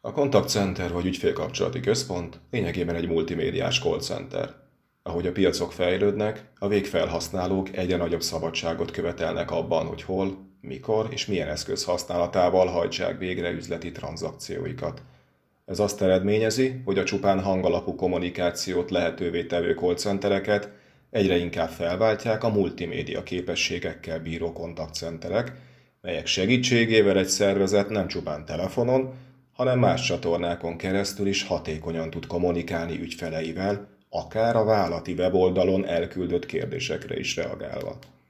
A contact center vagy ügyfélkapcsolati központ lényegében egy multimédiás call center. Ahogy a piacok fejlődnek, a végfelhasználók egyre nagyobb szabadságot követelnek abban, hogy hol, mikor és milyen eszköz használatával hajtsák végre üzleti tranzakcióikat. Ez azt eredményezi, hogy a csupán hangalapú kommunikációt lehetővé tevő call centereket egyre inkább felváltják a multimédia képességekkel bíró kontaktcenterek, melyek segítségével egy szervezet nem csupán telefonon, hanem más csatornákon keresztül is hatékonyan tud kommunikálni ügyfeleivel, akár a vállalati weboldalon elküldött kérdésekre is reagálva.